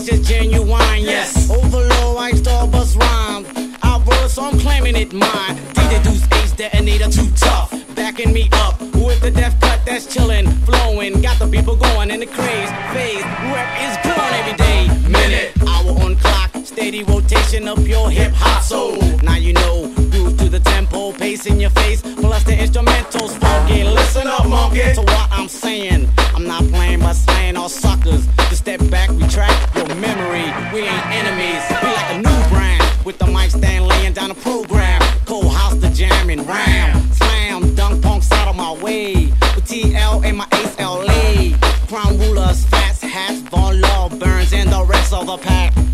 it's just genuine, yes. Overload, I star bust rhymes. I wrote, so I'm claiming it mine. DJ Deuce H, detonator too tough. Backing me up with the death cut that's chillin', flowing. Got the people going in the craze phase. Rep is gone every day. Minute, hour on clock. Steady rotation of pure hip hop soul. Now you know, groove to the tempo, pace in your face. Plus the instrumentals funky. Listen up, monkey, to what I'm saying. I'm not playing but slaying all suckers. Just step back, retract your memory. We ain't enemies. We like a new brand. With the mic stand laying down a program. Cold house the jamming ram. Slam, dunk punks out of my way. With TL and my Ace LA. Crown rulers, fats, hats, Von Law, Burns, and the rest of the pack.